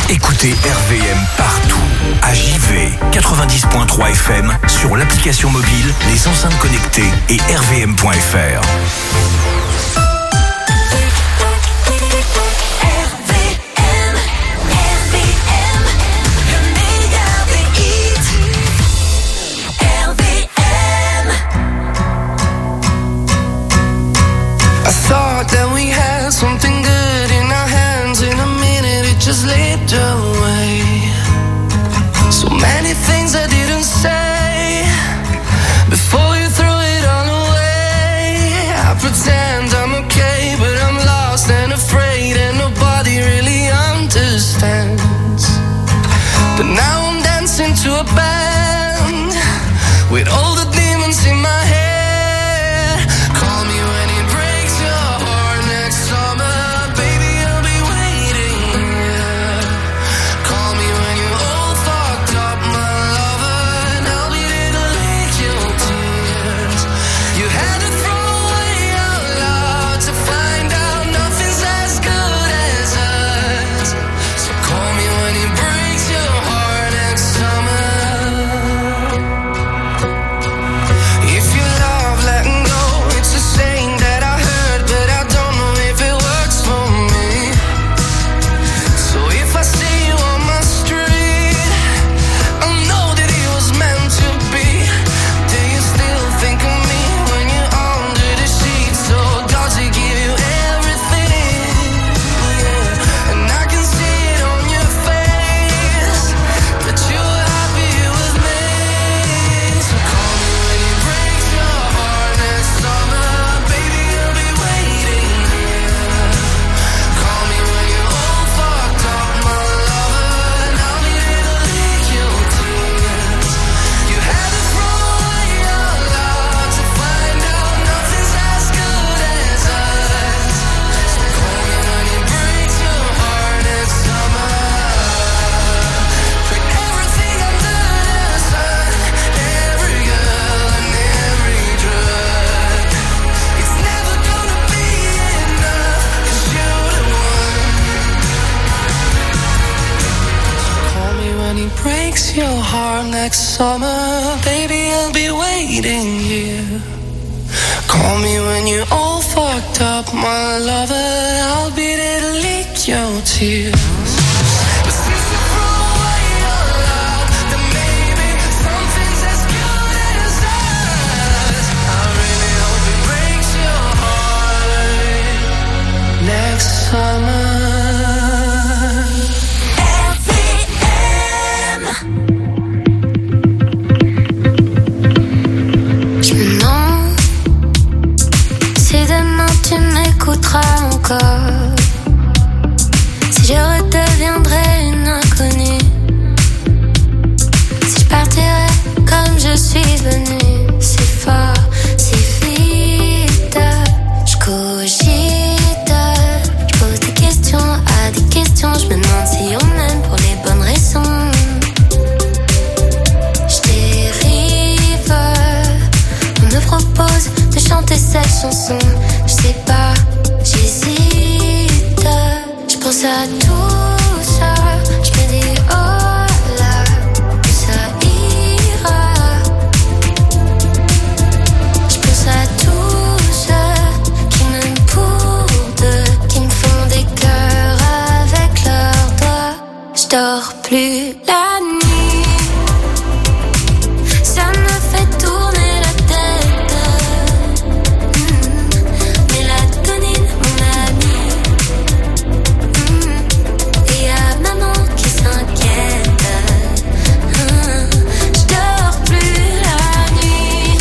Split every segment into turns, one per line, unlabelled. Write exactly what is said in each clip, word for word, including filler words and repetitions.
Écoutez R V M partout. À J V, quatre-vingt-dix point trois F M, sur l'application mobile, les enceintes connectées et r v m point f r.
I thought that we had something good in our hands. In a minute it just slipped away. So many things I didn't say before you threw it all away. I pretend I'm okay, but I'm lost and afraid, and nobody really understands. But now I'm dancing to a band with all the demons in my head. Call me when it breaks your heart next summer, baby, I'll be waiting. Yeah. Call me when you're all fucked up, my lover, and I'll be there to lick your tears. You had to throw away out loud to find out nothing's as good as us. So call me when it breaks your heart next summer. If you love letting go, it's a saying that I heard, but I don't know if it works for me. So if I see you on my street, I know that it was meant to be. Do you still think of me when you're under the sheets? Or does it give you everything? Yeah. And I can see it on your face that you're happy with me. So call me when it breaks your heart next summer, baby, I'll be waiting. Yeah. Call me when you're all fucked up, my lover, and I'll be there to lick your tears. You had to throw away out loud to find out nothing's as good as us. So call me when it breaks your heart next summer. Put everything under the sun, every girl and every drug. It's never gonna be enough, 'cause you're the one. Call me when it breaks your heart next summer, baby, I'll be waiting here. Call me when you're all fucked up, my lover, I'll be there to lick your tears. But since you threw away your love, then maybe something's as good as us. I really hope it breaks your heart next summer.
Je me demande si demain tu m'écouteras encore, si je redeviendrai une inconnue, si je partirai comme je suis venue, si fort, si vite. Je cogite, je pose des questions à des questions, je me demande si on m'aime pour les bonnes raisons. Je dérive, on me propose de chanter cette chanson. Je sais pas, j'hésite. Je pense à tout ça, je me dis oh là, que ça ira. Je pense à tous ceux qui m'aiment pour deux, qui me font des cœurs avec leurs doigts. Je dors plus la nuit, ça me fait tourner la tête. Mmh. Mélatonine, mon ami. Mmh. Et y'a maman qui s'inquiète. Mmh. Je dors plus la nuit,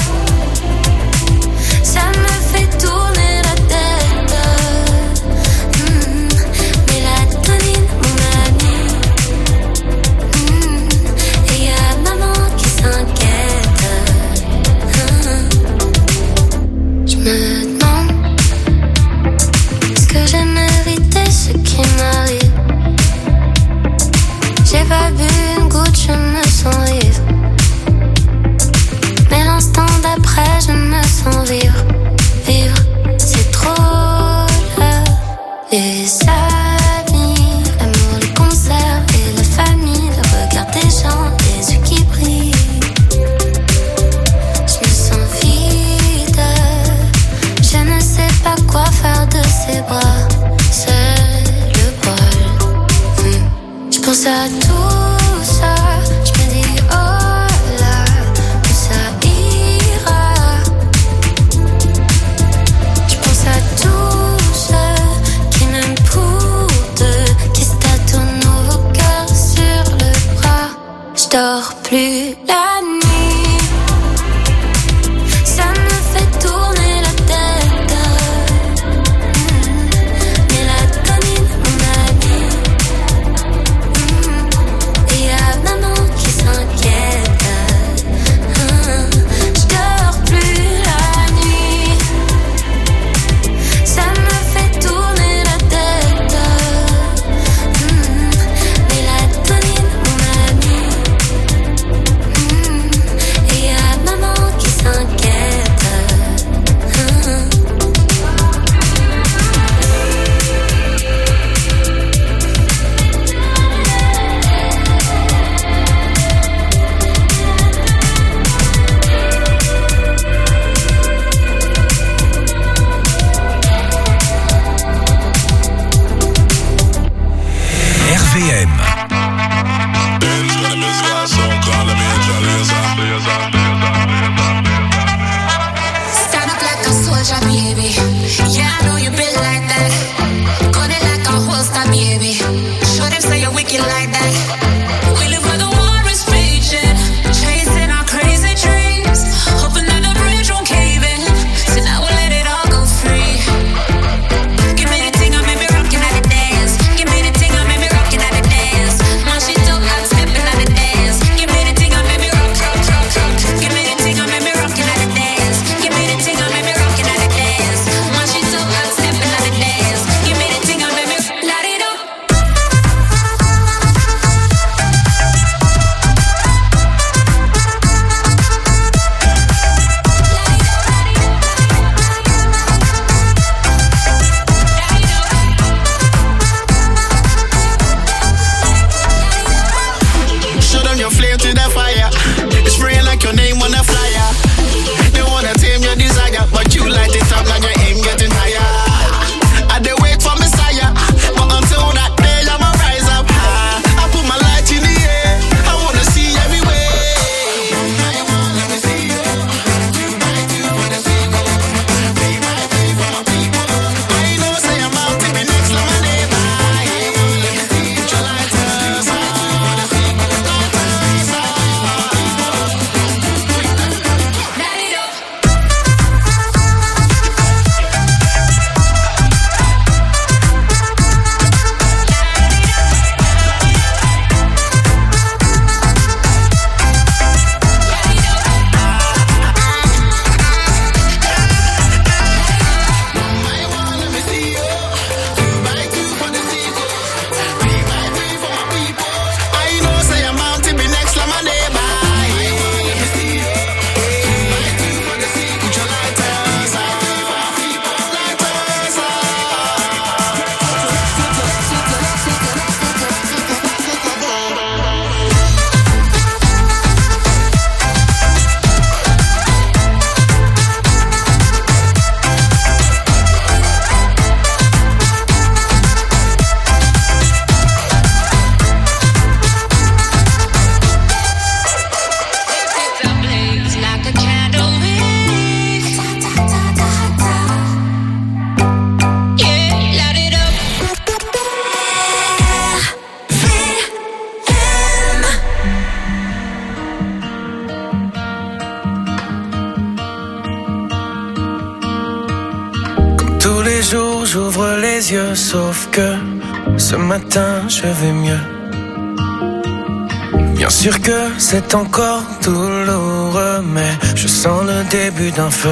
ça me fait tourner la tête. Mmh. Mélatonine, mon ami. Mmh. pense à tout ça, je me dis oh là, où ça ira. Je pense à tous ceux qui m'aiment pour deux, qui se tâtonnent nos cœurs sur le bras. Je dors plus la nuit, ça me fait tourner la tête. Mmh. Mélatonine, mon ami. Mmh. Et y'a maman qui s'inquiète. Mmh. Je dors plus la nuit, ça me fait tourner la tête. Mmh. Mélatonine, mon ami. Mmh. Et y'a maman qui s'inquiète. Mmh.
R V M.
Stand up like a soldier, baby. Yeah, I know you been like that. Gun it like a holster, baby. Show them say you're wicked like that. We live where the war is raging, chasing our crazy dreams, hoping that the bridge won't cave in. So now we'll let it all go free. Give me the thing, I made me rockin' at the dance. Give me the thing, I made me rockin' at the dance. Man, she too hot, steppin' at the dance. Give me the thing, I made me rock, rock, rock, rock. Give me the thing, I made me rockin' at the dance. Give me the thing, I made me rockin' at the dance. Man, she too hot, steppin' at the dance. Give me the thing, I made me light it up.
Show them your flame to the fire. It's spraying like your name on a flyer. They wanna tame your desire, but you light it up like your aim getting higher. I they wait for Messiah, but until that day I'ma rise up high. I put my light in the air, I wanna see everywhere. I wanna let me see you. Do my do for the people. Be my be for my people. I know say I'm out to be next to my neighbor. I wanna let me see you. Your light us up.
Light it up.
I know say I'm out to be next to my neighbor. I wanna let me see you. Put your light us up. Light us
It's a blaze like a candle wick. Yeah, light it up.
Tous les jours j'ouvre les yeux, sauf que ce matin je vais mieux. Bien sûr que c'est encore douloureux, mais je sens le début d'un feu.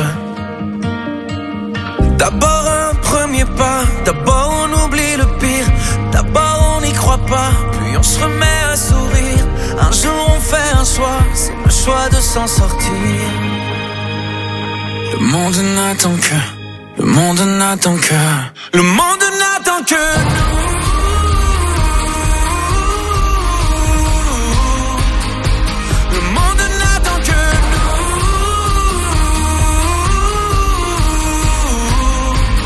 D'abord un premier pas, d'abord on oublie le pire, d'abord on n'y croit pas, puis on se remet à sourire. Un jour on fait un choix, c'est le choix de s'en sortir. Le monde n'attend que, le monde n'attend que, le monde n'attend que nous. Le monde n'attend que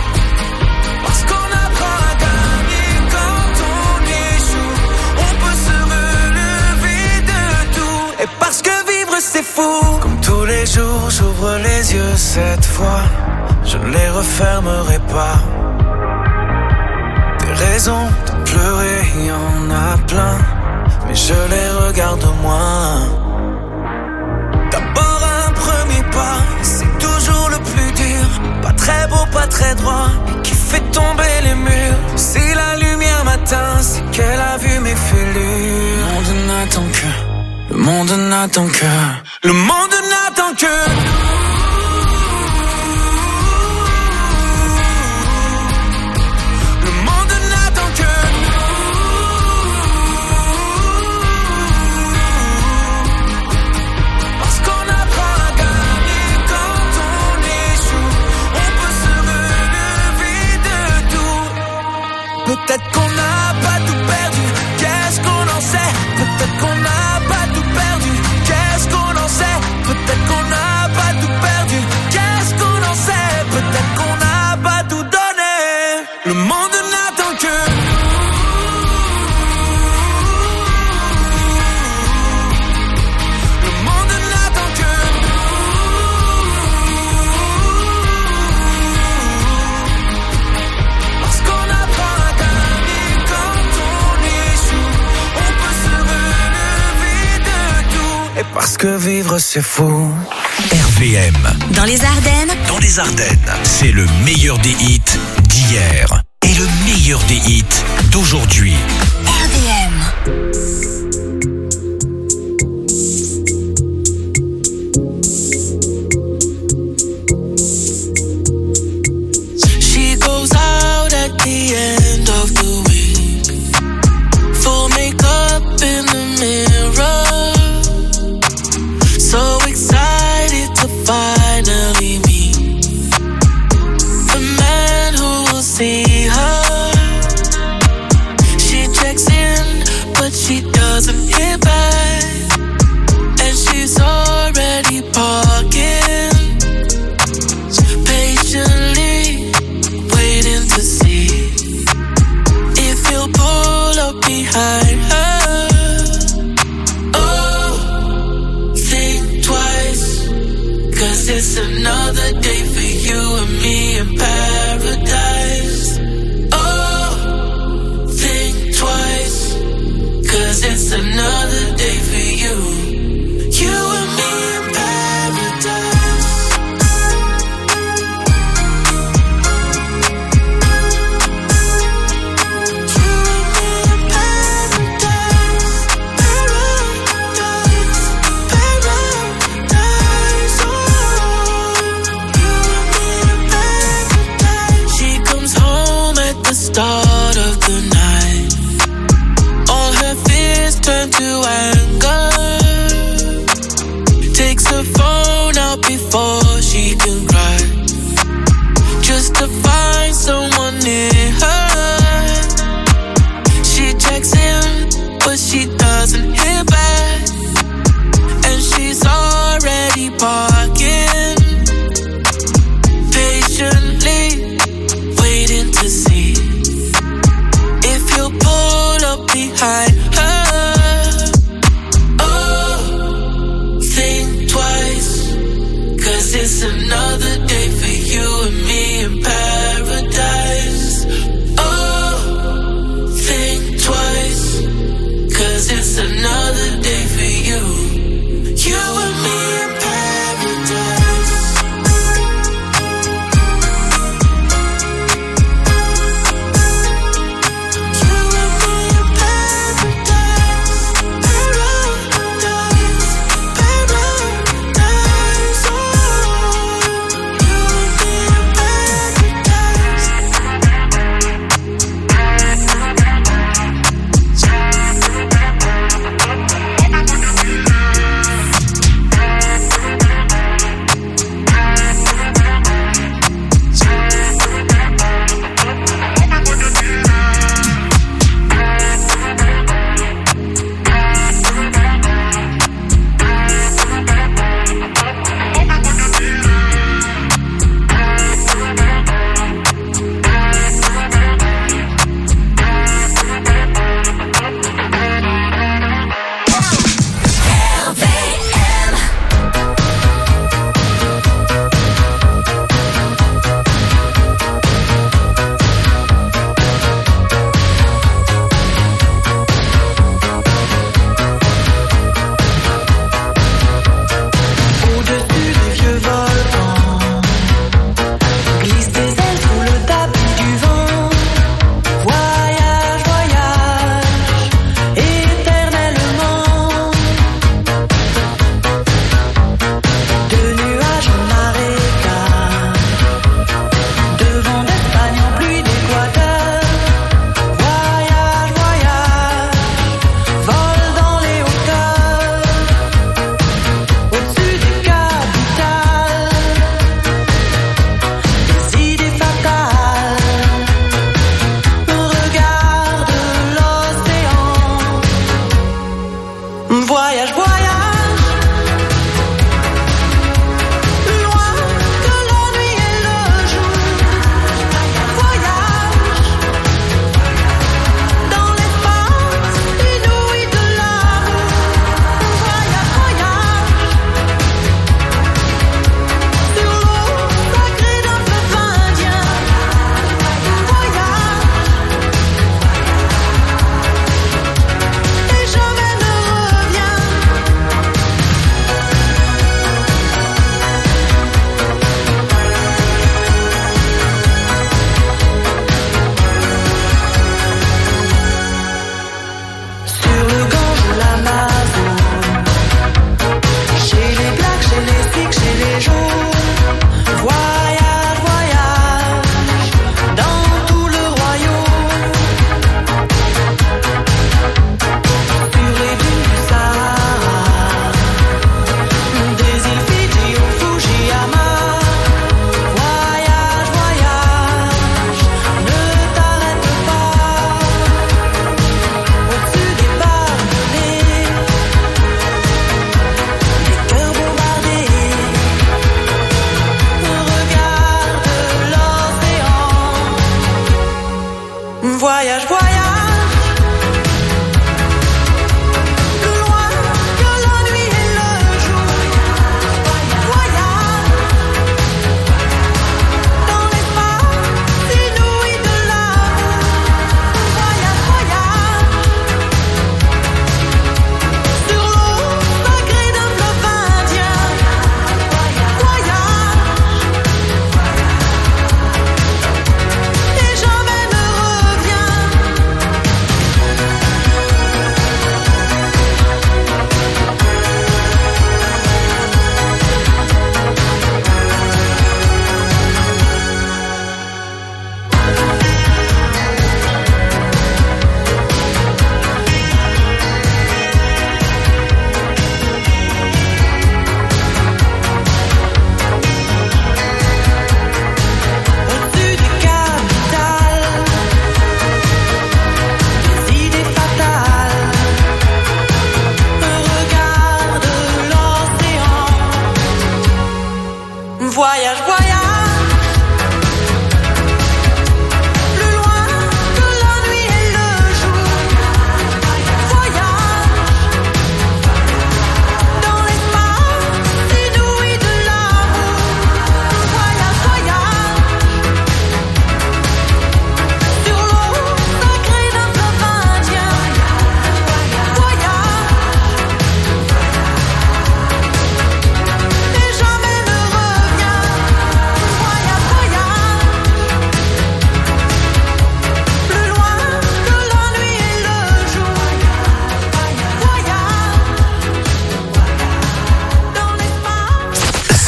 nous. Parce qu'on apprend à gagner quand on échoue. On peut se jours j'ouvre les yeux cette fois, je ne les refermerai pas. Des raisons de pleurer, y en a plein, mais je les regarde moins. D'abord un premier pas, c'est toujours le plus dur. Pas très beau, pas très droit, mais qui fait tomber les murs. Si la lumière m'atteint, c'est qu'elle a vu mes fêlures. Le monde n'attend que, le monde n'attend que, le monde n'attend que le monde n'attend que parce qu'on apprend à gagner quand on échoue. On peut se relever de tout. Peut-être qu'on n'a pas tout perdu, qu'est-ce qu'on en sait? Peut-être qu'on n'a pas tout perdu, qu'est-ce qu'on en sait? Peut-être qu'on n'a pas tout perdu, qu'est-ce qu'on en sait? Peut-être qu'on n'a pas tout donné. Le monde n'attend que le monde n'attend que parce qu'on apprend à gagner quand on échoue. On peut se relever de tout. Et parce que vivre c'est fou.
R V M.
Dans les Ardennes,
Dans les Ardennes, c'est le meilleur des hits d'hier et le meilleur des hits d'aujourd'hui.
R V M.
She goes out at the end of the week, full makeup in the mirror, so excited to finally meet the man who will see her. She checks in, but she doesn't hear back, and she's already parking, patiently waiting to see if he'll pull up behind her. Oh, think twice, 'cause it's another day for you and me in paradise. Oh, think twice, 'cause it's another day for you, you and me in paradise. Start of the night, all her fears turn to anger. Takes her phone out before she can cry, just to find someone near her. She checks in, but she doesn't hear back, and she's already parking, patiently waiting to see if you'll pull up behind her. Oh, think twice, 'cause it's another day for you and me in paradise. Oh, think twice, 'cause it's another day for you, you and me in paradise. You and me in paradise.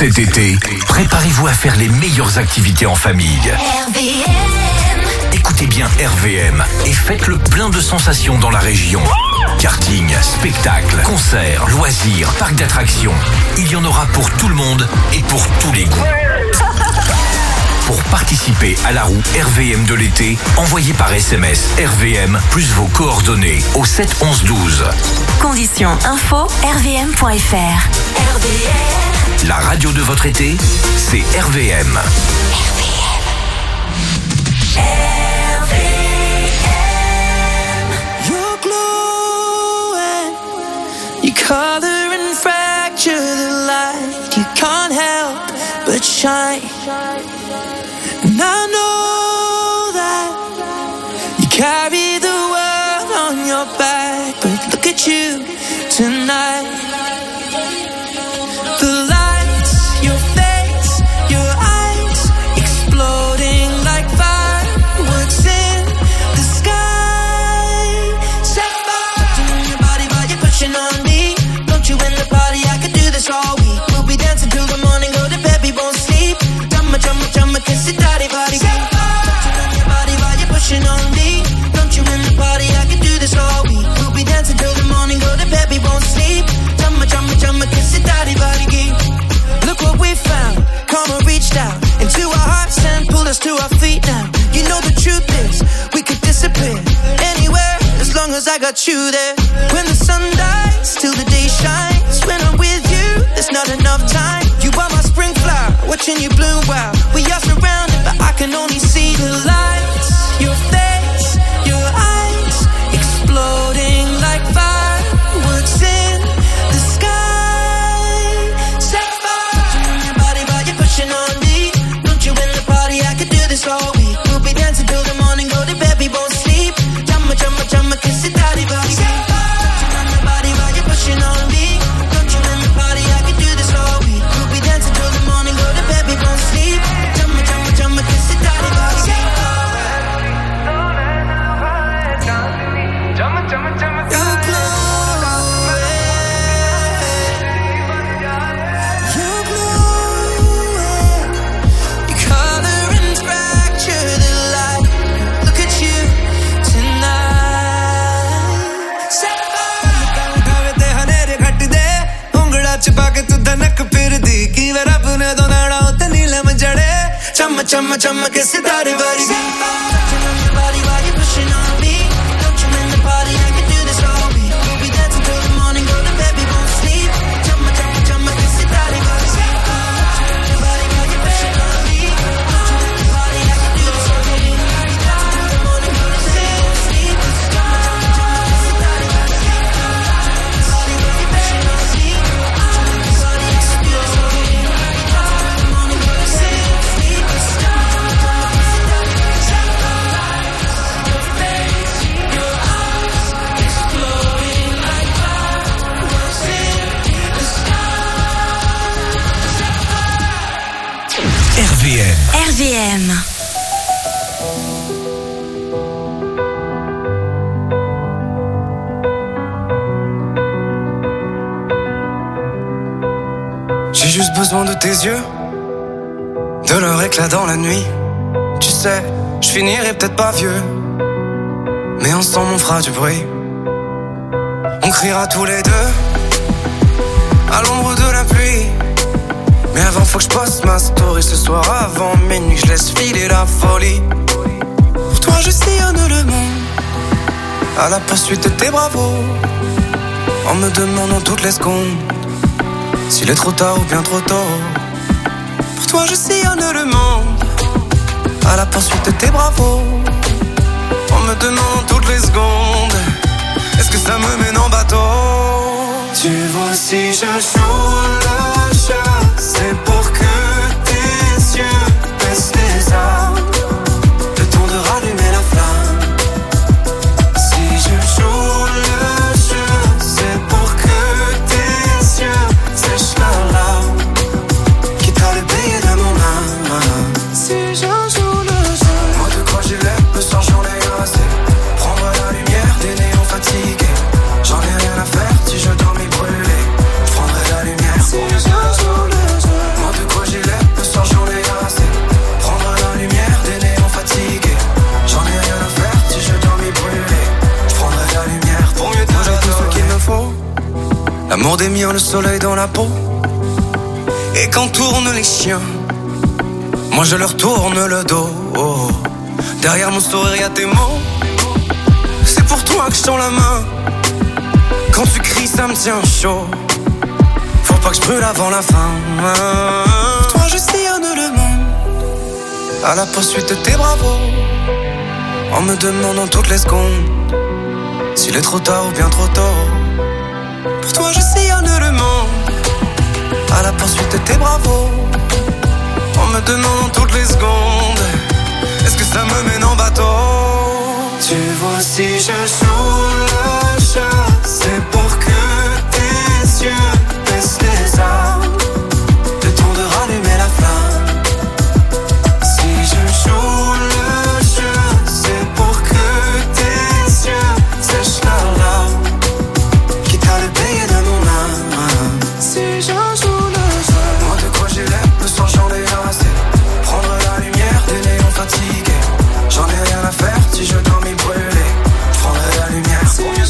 Cet été, préparez-vous à faire les meilleures activités en famille.
R V M.
Écoutez bien R V M et faites le plein de sensations dans la région. Karting, spectacles, concerts, loisirs, parcs d'attractions. Il y en aura pour tout le monde et pour tous les goûts. Pour participer à la roue R V M de l'été, envoyez par S M S R V M plus vos coordonnées au sept onze douze.
Conditions info r v m point f r.
R V M.
La radio de votre été, c'est R V M.
R V M. R V M.
You're glowing, you color and fracture the light. You can't help but shine. And I know that you carry the world on your back, but look at you tonight. The lights, your face, your eyes, exploding like fireworks in the sky. Set fire to your body while you're pushing on me. Don't you in the party? I could do this all week. We'll be dancing till the morning, go to bed, we won't sleep. Chumma, chumma, chumma, kiss it, daddy, body. Set fire to your body while you're pushing on me. Don't you in the party? I could do this all week. We'll be dancing till the morning, go to bed, we won't sleep. Chumma, chumma, chumma, kiss it, daddy, body. Look what we found. Karma reached out into our hearts and pulled us to our feet now. You know the truth is, we could disappear anywhere as long as I got you there. When the sun dies, till the day shines. When I'm with you, there's not enough time. You are my spring flower, watching you bloom wild. We are surrounded, but I can only see the lights. Your face, your eyes, exploding like fireworks in the sky. Set fire to your body while you're pushing on me. Don't you in the party? I could do this all week. We'll be dancing till the morning, go to bed, we won't sleep. Chumma, chumma, chumma, kiss it, daddy, body. Set fire to your body while you're pushing on me. Don't you in the party? I could do this all week. We'll be dancing till the morning, go to bed, we won't sleep. Chumma, chumma, chumma, kiss it, daddy, body. Set fire. You're glowing. You're glowing. You color and fracture the light. Look at you tonight. Set fire.
उठावे ते हनेरे घट दे उंगड़ा छुपा के तू धनक फिर दी की वे रब ने दो नाड़ा उते नीलम जड़े चम चम चम के सितारे वारी
Body while you're pushing on me. Don't you in the party? I could do this all week. We'll be dancing till the morning, go to bed, we won't sleep. Chumma, chumma, chumma, kiss it, daddy, body. Body while you're pushing on me. Don't you in the party? I could do this all week. We'll be dancing till the morning, go to bed, we won't sleep. Chumma, chumma, chumma, kiss it, daddy, body. Body while you're pushing on me. Don't you in the party? I could do this all week. We'll be dancing till the morning, go to bed, we won't sleep. Chumma, chumma, chumma, kiss it, daddy, body.
R V M.
R V M.
J'ai juste besoin de tes yeux, de leur éclat dans la nuit. Tu sais, je finirai peut-être pas vieux, mais ensemble on fera du bruit. On criera tous les deux à l'ombre de la pluie. Mais avant faut que je poste ma story ce soir avant minuit, je laisse filer la folie. Pour toi je sillonne le monde à la poursuite de tes bravos, en me demandant toutes les secondes s'il est trop tard ou bien trop tôt. Pour toi je sillonne le monde à la poursuite de tes bravos, en me demandant toutes les secondes est-ce que ça me mène en bateau. Tu vois si je joue le jeu, c'est pour que tes yeux baissent les armes, le temps de rallumer la flamme. Si je joue le jeu, c'est pour que tes yeux sèchent leurs larmes, quitte à le payer de mon âme. Si je joue le jeu, moi de quoi j'ai l'air, me sens j'en ai assez. Prendre la lumière des néons fatigués, j'en ai rien à faire si je dois m'y brûler. Je prendrai la lumière. Si je L'amour des miens, le soleil dans la peau. Et quand tournent les chiens, moi je leur tourne le dos. Oh. Derrière mon sourire y'a tes mots. C'est pour toi que je tends la main. Quand tu cries ça me tient chaud. Faut pas que je brûle avant la fin. Pour toi je sillonne le monde à la poursuite de tes bravos. En me demandant toutes les secondes s'il est trop tard ou bien trop tôt. Pour toi je sillonne le monde à la poursuite de tes bravos. En me demandant toutes les secondes est-ce que ça me mène en bateau. Tu vois si je joue le jeu, c'est pour que tes yeux baissent les armes, le temps de rallumer la flamme. Si je joue le jeu, c'est pour que tes yeux sèchent leurs larmes, quitte à le payer de mon âme. Si je joue le jeu, moi de quoi j'ai l'air, le soir j'en ai assez. Prendre la lumière des néons fatigués, j'en ai rien à faire si je dois m'y brûler. Je prendrai la lumière pour mieux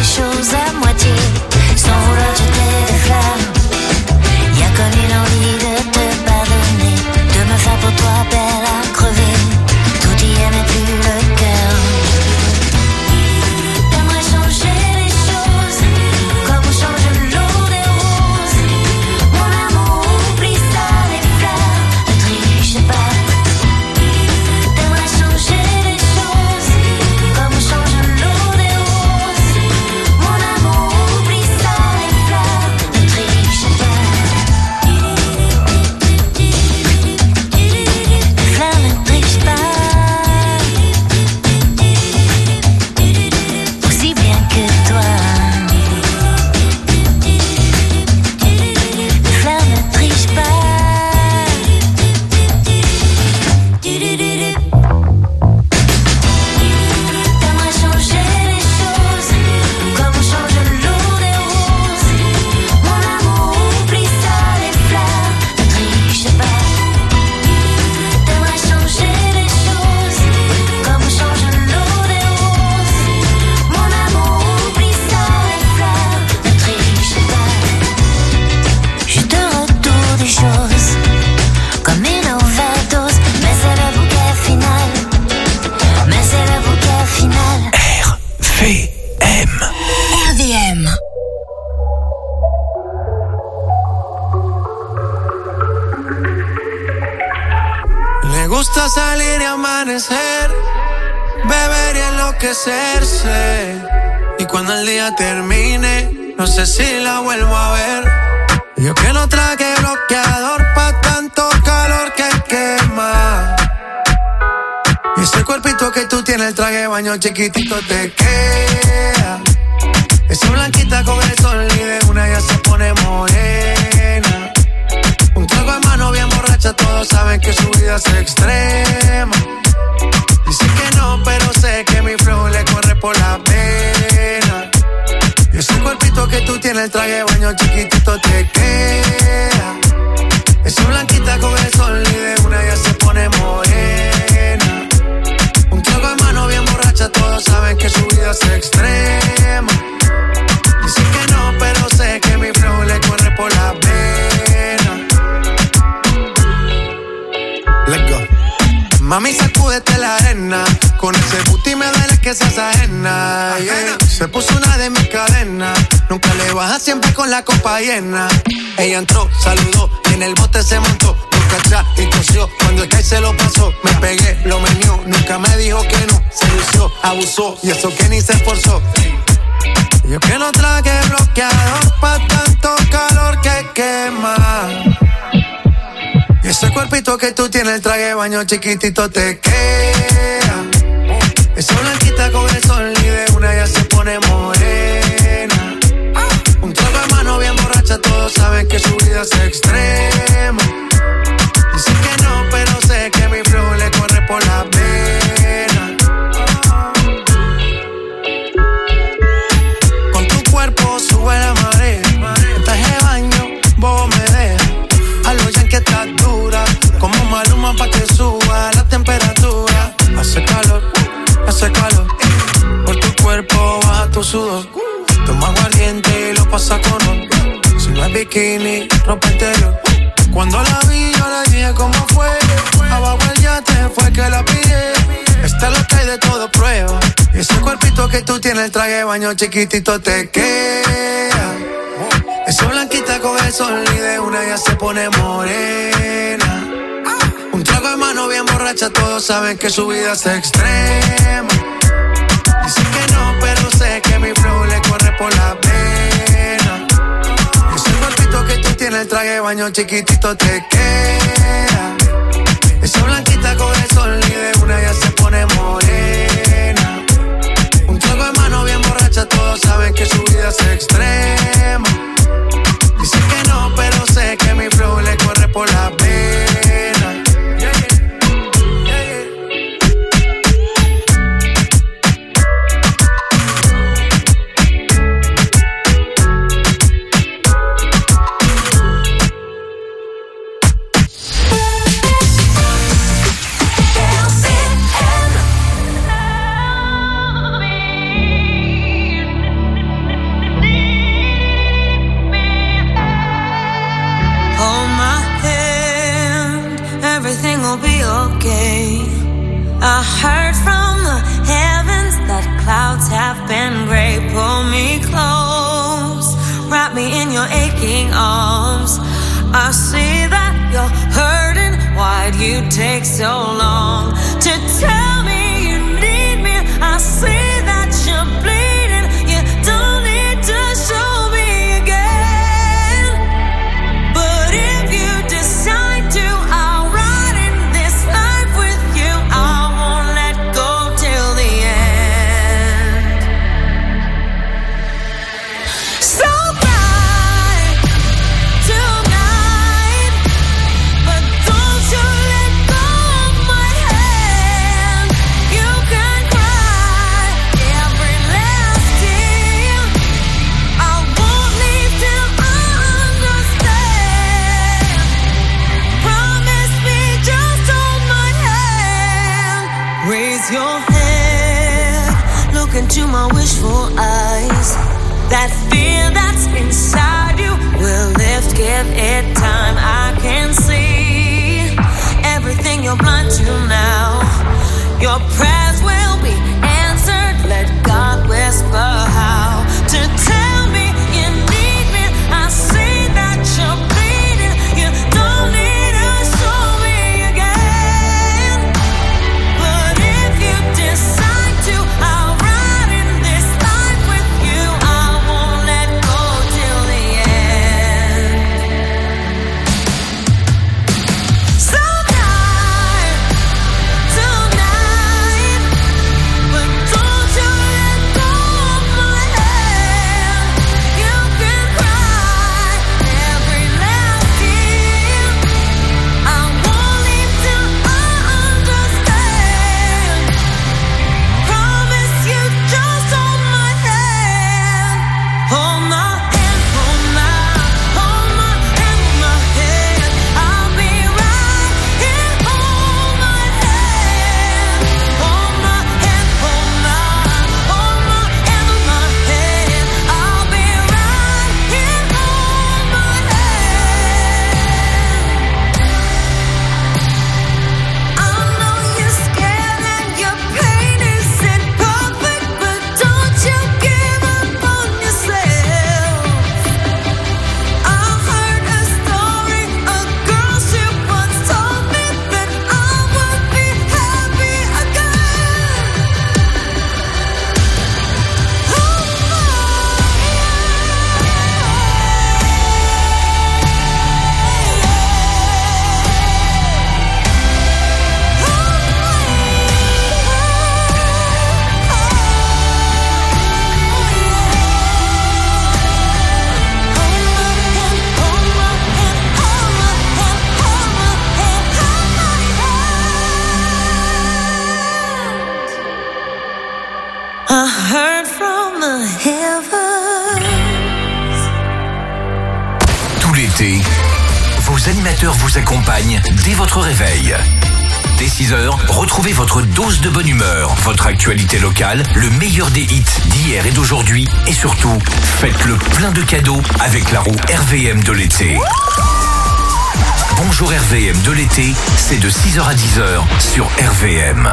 les choses à moitié, sans vouloir jeter des flammes. Y'a comme une envie de te pardonner, de me faire pour toi belle à crever. Tout y est mais plus le cœur. T'aimerais changer les choses, comme on change l'eau des roses. Mon amour, oublie ça, les fleurs, ne triche pas. T'aimerais changer les choses, comme on change l'eau des roses. Mon amour, oublie ça, les fleurs, ne triche pas. Les fleurs ne trichent pas, aussi bien que toi. Les fleurs ne trichent pas. T'aimerais changer les choses, comme on change l'eau des roses. Mon amour, oublie ça, les fleurs ne trichent pas. T'aimerais changer les choses, comme on change l'eau des roses. Mon amour, oublie ça, les fleurs ne trichent pas. Je te retourne des choses, comme une overdose, mais c'est le bouquet final. Mais c'est le bouquet final.
R V M.
R V M.
Le gusta salir y amanecer, beber y enloquecerse. Y cuando el día termine, no sé si la vuelvo a ver. Yo que no traje bloqueador pa' tanto calor que quema. Y ese cuerpito que tú tienes, el traje de baño chiquitito te queda. Esa blanquita con el sol y de una ya se pone morena. Un trago en mano bien borracha, todos saben que su vida es extrema. Dicen que no, pero sé que mi flow le corre por la pena. Y ese cuerpito que tú tienes, el traje de baño chiquitito te queda. Esa blanquita con el sol y de una ya se pone morena. Un trago en mano bien borracha, todos saben que su vida es extrema. Dicen que no, pero sé que mi flow le corre por la pena. Let's go. Mami, sacúdete la arena, con ese booty me duele que seas ajena, yeah. Se puso una de mis cadenas, nunca le baja, siempre con la copa llena. Ella entró, saludó, y en el bote se montó, nunca atrás y tosió, cuando el que se lo pasó, me pegué, lo menió, nunca me dijo que no, se lució, abusó, y eso que ni se esforzó. Yo que no traje bloqueador pa' tanto calor que quema. Y ese cuerpito que tú tienes, el traje de baño chiquitito te queda. Esa blanquita con el sol y de una ya se pone morena. Un trago de mano bien borracha, todos saben que su vida es extrema. Dicen que no, pero sé que mi flow le corre por la pena. Con tu cuerpo sube la marea. El traje de baño, vos me dejas. A lo ya que estás dura, como Maluma pa' que suba la temperatura. Hace calor, hace calor. Por tu cuerpo baja tu sudor. Toma aguardiente y lo pasa con ron. Si no es bikini, ropa interior. Cuando la vi yo le dije cómo fue. Abajo el yate fue que la pillé. Esta es la que hay de todo prueba. Y ese cuerpito que tú tienes, el traje de baño chiquitito te queda. Esa blanquita con el sol y de una ya se pone morena. Un trago de mano bien borracha, todos saben que su vida es extrema. Dicen que no, pero sé que mi flow le corre por la pena. Ese cuerpito que tú tienes, el traje de baño chiquitito te queda. Esa blanquita con el sol y de una ya se pone morena. Un trago de mano bien borracha, todos saben que su vida es extrema. Dicen que no, pero sé que mi flow le corre por la pena. Yeah, yeah. Yeah, arms. I see that you're hurting. Why'd you take so long to tell me you need me? I see that you're bleeding. You don't need to show me again. But if you decide to, I'll ride in this life with you. I won't let go till the end. So cry tonight, but don't you let go of my hand. You can cry every last tear. I won't leave till I understand. Promise me, just hold my hand. Raise your head, look into my wishful eyes. That fear that's inside you will lift, give it time. I can see everything you're blind to now. Your prayers will be answered. Let God whisper how to tell me you need me. I see that you're bleeding. You don't need to show me again. But if you decide to, I'll ride in this life with you. I won't let go till the end. So die tonight, but don't you let go of my hand. You can cry every last tear. I won't leave till I understand. Promise you, just hold my hand. Hold my hand, hold my, hold my hand, my hand. I'll be right here. Hold my hand, hold my hand, hold my, hold my hand, my hand. I'll be right here. Hold my hand. I know you're scared and your pain isn't perfect, but don't you give up on yourself. I heard a story, a girl she once told me that I would be happy again. Oh I heard from the heavens.
Tout l'été, vos animateurs vous accompagnent dès votre réveil. Dès six heures, retrouvez votre dose de bonne humeur, votre actualité locale, le meilleur des hits d'hier et d'aujourd'hui, et surtout, faites le plein de cadeaux avec la roue R V M de l'été. Bonjour R V M de l'été, c'est de six heures à dix heures sur R V M.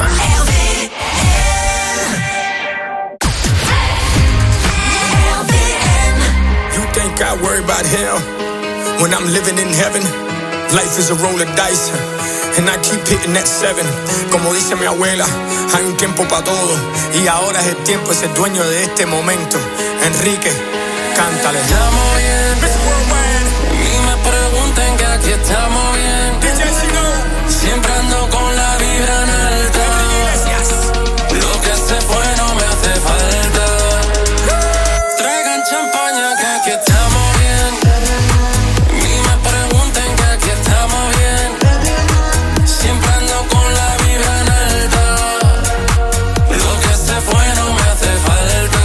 You think I worry about hell when I'm living in heaven? Life is a roll of dice, and I keep hitting that seven. Como dice mi abuela, hay un tiempo para todo, y ahora es el tiempo, es el dueño de este momento. Enrique, cántale.
Estamos bien, ni me pregunten que aquí estamos bien. Siempre ando con la vibra en alta. Lo que se fue no me hace falta. Traigan champaña que aquí estamos bien. Ni me pregunten que aquí estamos bien. Siempre ando con la vibra en alta. Lo que se fue no me hace falta.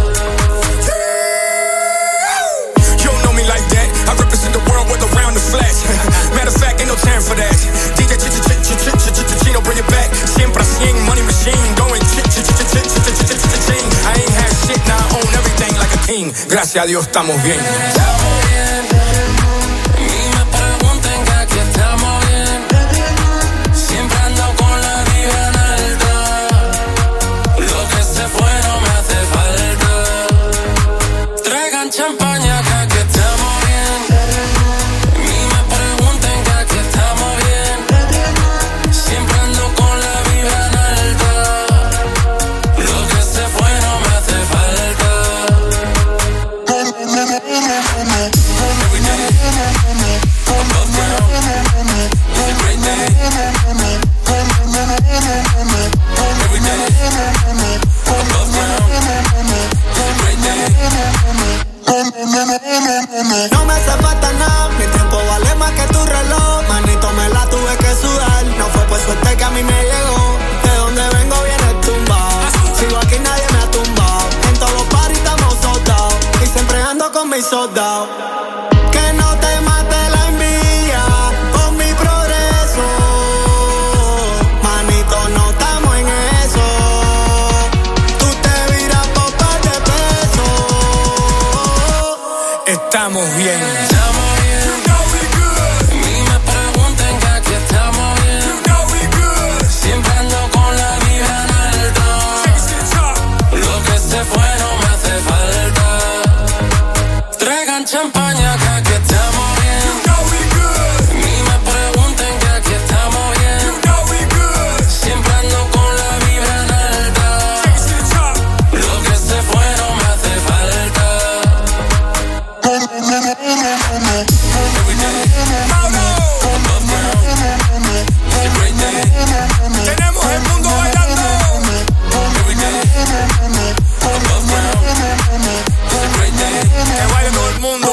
You don't know me like that. I represent the world with around the flash. Matter of fact, ain't no time for that. D J Ch Ch Ch Ch Ch Ch Chino, bring it back. Siempre cien, money machine, going ch ch ch ch ch ch ch ch ching. I ain't had shit, now I own everything like a king. Gracias a Dios estamos bien.
Estamos bien. Ni me pregunten que aquí estamos bien. Siempre ando con la vibra en alta. Lo que se fue no me hace falta. Traigan champaña que aquí estamos bien.
No me hace falta nada, mi tiempo vale más que tu reloj. Manito, me la tuve que sudar. No fue por suerte que a mí me llegó. De donde vengo viene tumbado. Sigo aquí, nadie me ha tumbado. En todos los parties estamos soldados. Y siempre ando con mis soldados. Que no te mate la envidia con mi progreso. Manito, no estamos en eso. Tú te viras por par de pesos.
Estamos bien.
Estamos bien.
You know we good.
Ni me pregunten que aquí estamos bien.
You know we good.
Siempre ando con la vibra en alto.
Chase the top.
Lo que se fue no me hace falta. Traigan champaña que aquí estamos bien.
You know we good.
Ni me pregunten que aquí estamos bien.
You know we good.
Siempre ando con la vibra en alta.
Chase the top.
Lo que se fue no me hace falta.
Tenemos el mundo bailando. Que baile todo el mundo.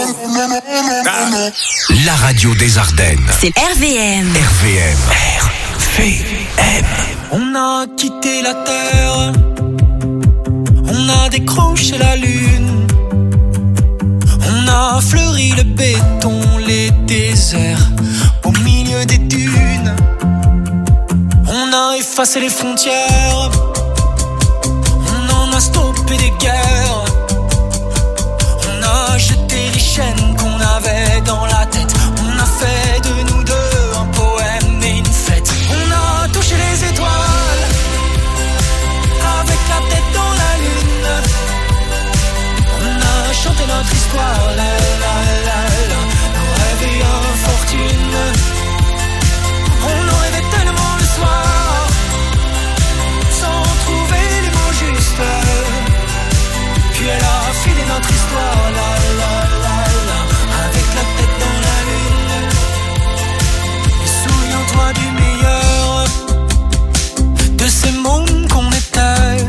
La radio des Ardennes.
C'est R V M.
R V M. R V M.
On a quitté la terre, on a décroché la lune, on a fleuri le béton, les déserts, au milieu des dunes. On a effacé les frontières, on en a stoppé des guerres, on a jeté les chaînes qu'on avait dans la tête, on a fait de nous deux un poème et une fête. On a touché les étoiles, avec la tête dans la lune. On a chanté notre histoire, la la la la, nos rêves et infortune. On en rêvait tellement le soir, sans trouver les mots justes. Puis elle a filé notre histoire, la la la la, avec la tête dans la lune. Et souviens-toi du meilleur, de ces mômes qu'on était,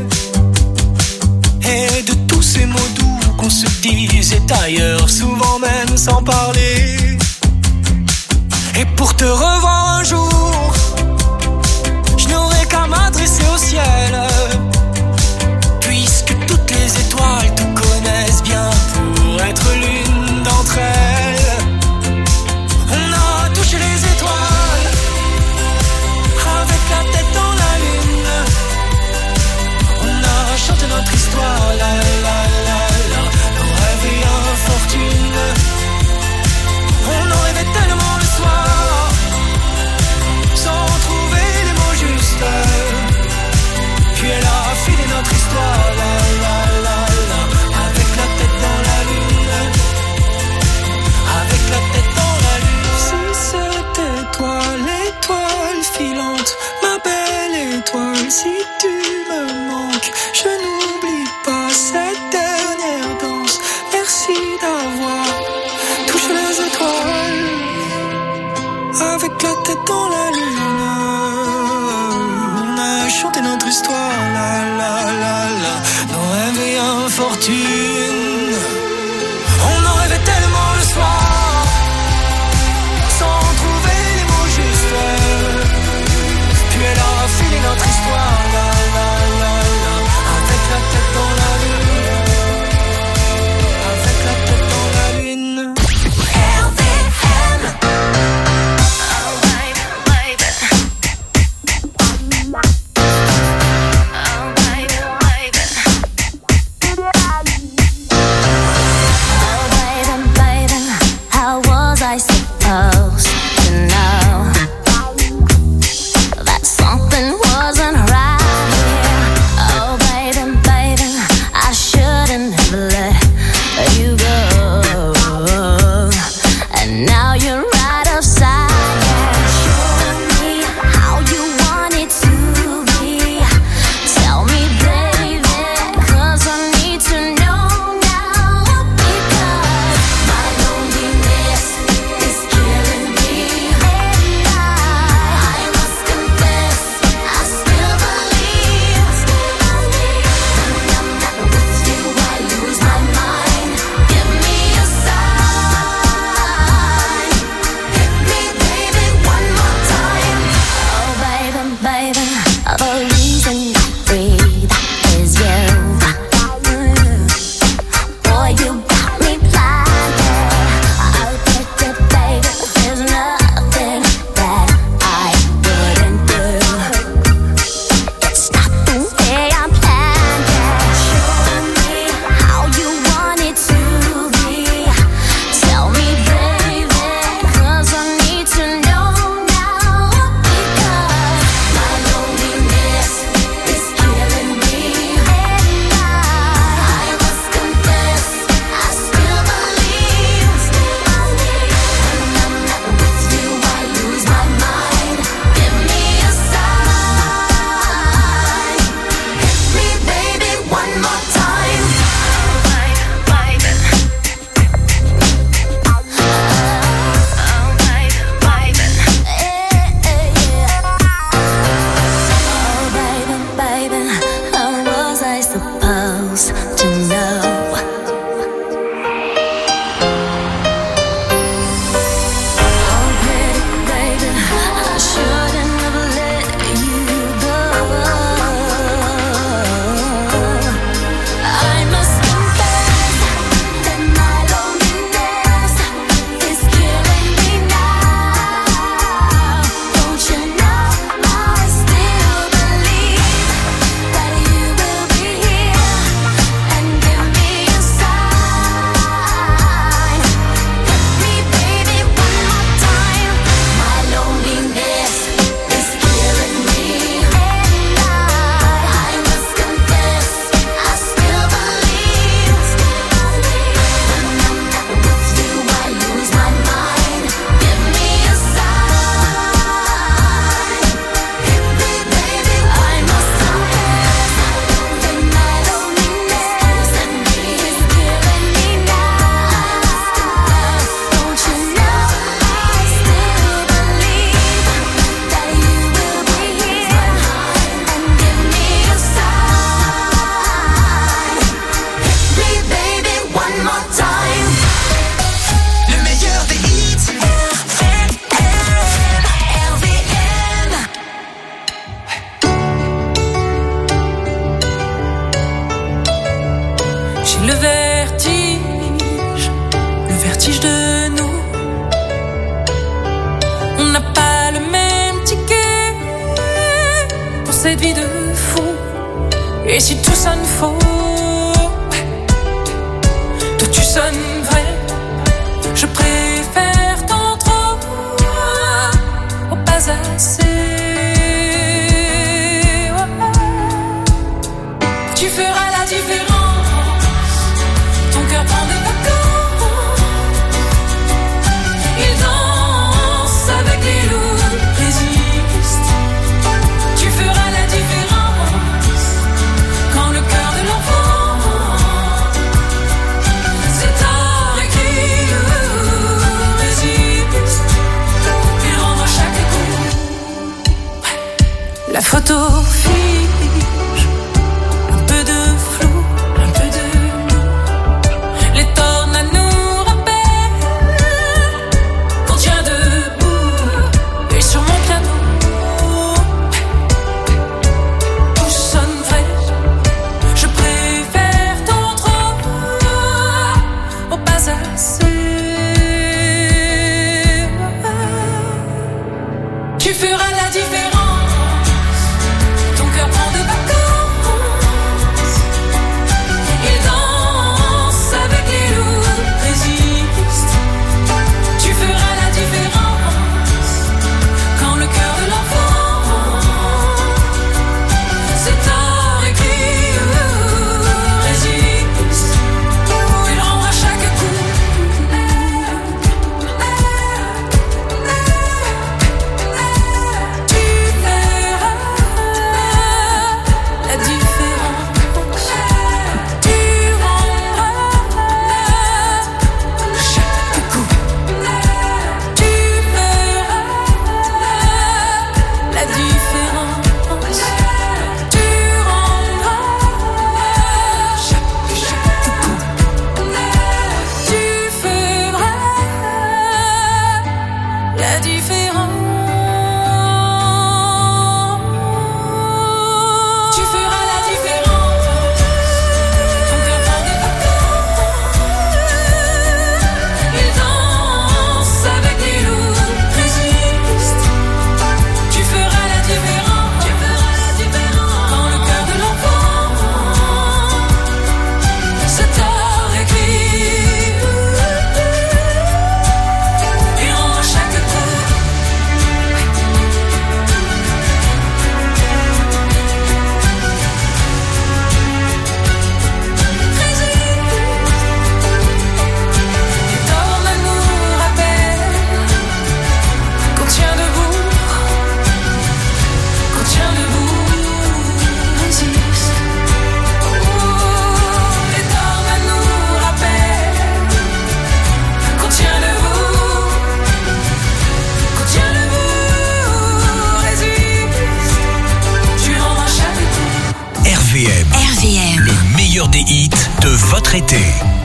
et de tous ces mots doux qu'on se disait ailleurs, souvent même sans parler. Et pour te revoir un jour, je n'aurai qu'à m'adresser au ciel, puisque toutes les étoiles te connaissent bien pour être l'une d'entre elles. On a touché les étoiles, avec la tête dans la lune. On a chanté notre histoire, la la la la, nos rêves et infortune. On en rêvait tellement le soir, sans trouver les mots justes. Puis elle a filé notre histoire, la la la la, avec la tête dans la lune. Avec la tête dans la lune. Si c'était toi l'étoile filante, ma belle étoile, si tu me manques, je n'oublie pas cette dernière danse. Merci d'avoir touché les étoiles, avec la tête dans la lune. On a chanté notre histoire, la la la la, nos rêves et infortune. On en rêvait tellement le soir, sans trouver les mots justes. Puis elle a filé notre histoire, la la la la, avec la tête dans la lune. Avec la tête dans la lune.
R V M. Alright, baby. Alright, baby.
cette vie de fou. Et si tout sonne faux, toi tu sonnes vrai. Je préfère tant trop au pas assez. Tu feras la différence. Ton cœur prend des vacances. Il danse avec les loups, résiste. Tu feras la différence. Quand le cœur de l'enfant c'est tard écrit, résiste. Il rendra chaque coup. La photo fige. Un peu de flou, un peu de nous. Les tornades nous rappellent qu'on tient debout. Et sur mon piano tout sonne vrai. Je préfère tant trop au pas assez. Tu feras la différence. Ton cœur prend des vacances. Il danse avec les loups, résiste. Tu feras la différence. Quand le cœur de l'enfant c'est tard écrit, résiste. Il rendra chaque coup. Tu verras la différence. Tu rendras chaque coup. Tu verras la différence. Tu rendras chaque, chaque coup. Tu feras la différence. Tu feras la différence. Ton cœur prend des vacances. Il danse avec les loups, résiste. Tu feras la différence. Tu feras la différence. Quand le cœur de l'enfant c'est tard écrit. Il rend chaque coup. Les tornades nous rappellent qu'on tient debout, qu'on tient debout, résiste. Les tornades nous rappellent qu'on tient debout, qu'on tient debout, résiste. Tu rendras chaque coup.
R V M,
R V M.
le meilleur des hits de votre été.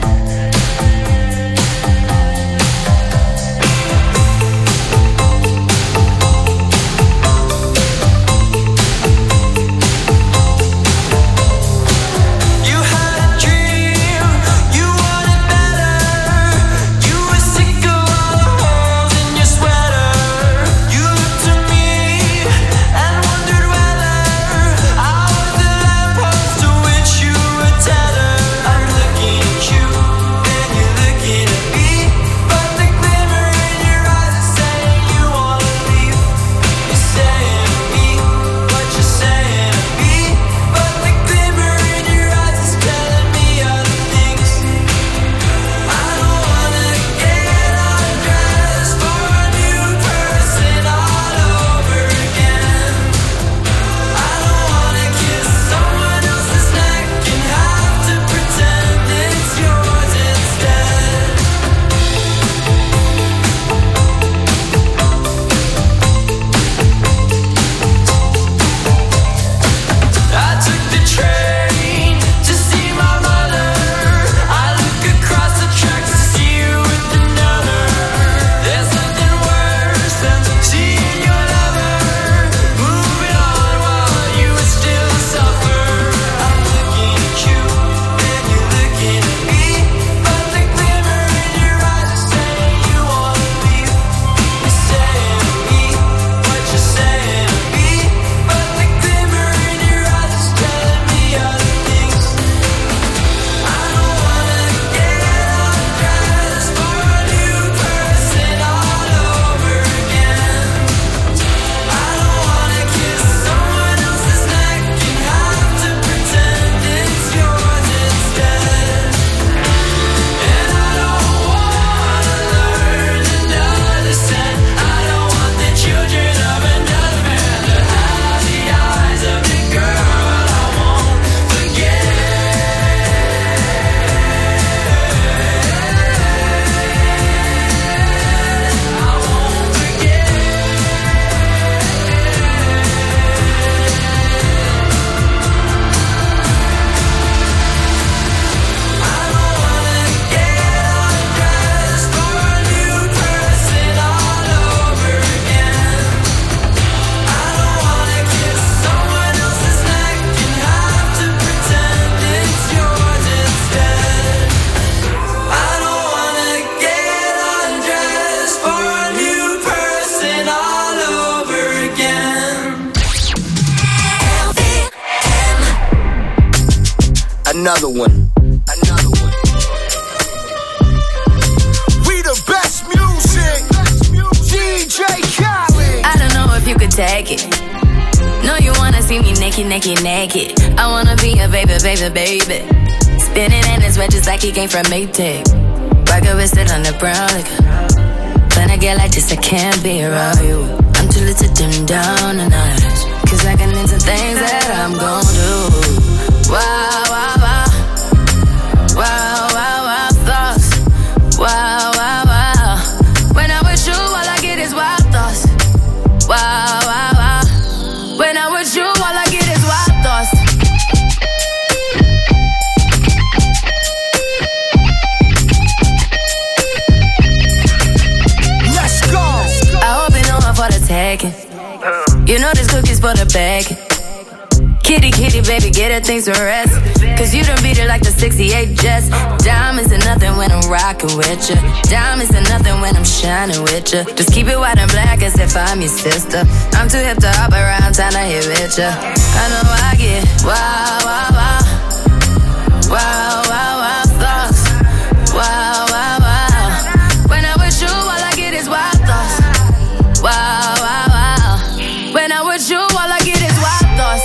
You had a dream, you wanted better. You were sick of all the holes in your sweater. You looked at me and wondered whether I was the lamppost to which you were tethered. I'm looking at you.
another one. Another one. We the best music. D J Khaled.
I don't know if you could take it. No, you wanna see me naked, naked, naked. I wanna be a baby, baby, baby. Spinning in his red just like he came from Maytag. Rocket with it on the brown liquor. When I get like this, I can't be around you. I'm too little to dim down the night. Cause I can into things that I'm gon' do. Wow, wow, wow. Wow, wow, wow, thoughts. Wow, wow, wow. When I'm with you, all I get is wild thoughts. Wow, wow, wow. When I'm with you, all I get is wild thoughts.
Let's go.
I hope you know I'm for the taking. You know this cookie's for the bag. Kitty, kitty, baby, get her things to rest. Cause you done beat it like the sixty-eight Jets. Diamonds are nothing when I'm rockin' with ya. Diamonds are nothing when I'm shining with ya. Just keep it white and black as if I'm your sister. I'm too hip to hop around, time to hit with ya. I know I get wow, wow, wow. Wow, wow, wow, thoughts. Wow, wow, wow. When I'm with you, all I get is wild thoughts. Wow, wow, wow. When I'm with you, all I get is wild thoughts.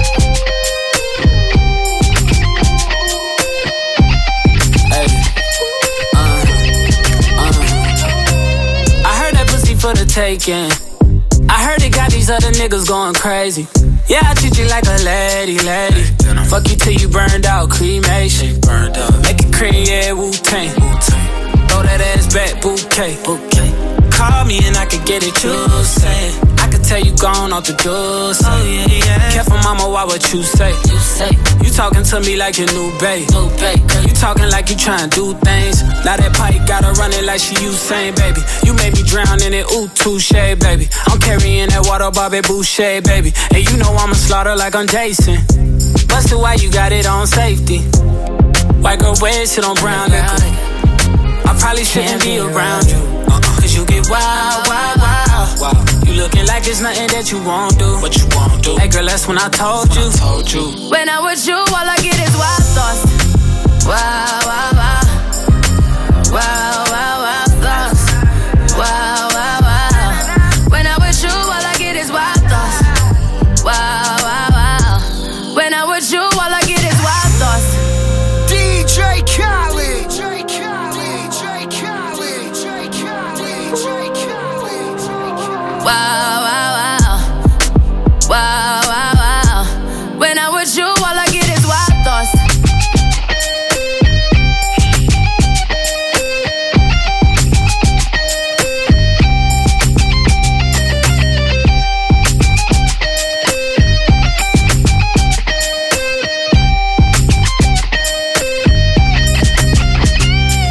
For the taking. I heard it got these other niggas going crazy. Yeah, I treat you like a lady, lady. Fuck you till you burned out, cremation. Make it cream, yeah, Wu-Tang. Throw that ass back, bouquet. Call me and I could get it, you say. I could tell you gone off the door, say. Oh, yeah, yeah. Careful, mama, why what you say? You say. You talking to me like your new babe. New babe. You talking like you trying to do things. Now that pipe gotta run it like she Usain, baby. You made me drown in it, ooh, touche, baby. I'm carrying that water, Bobby Boucher, baby. And you know I'ma slaughter like I'm Jason. Busted, why you got it on safety? White girl, wear shit on brown liquor. I probably shouldn't be around you. Cause you get wild, wild, wild, wild. You looking like there's nothing that you won't do. What you won't do? Hey girl, that's when I told you. I told you.
When I'm with you, all I get is wild thoughts. Wow, wow, wow.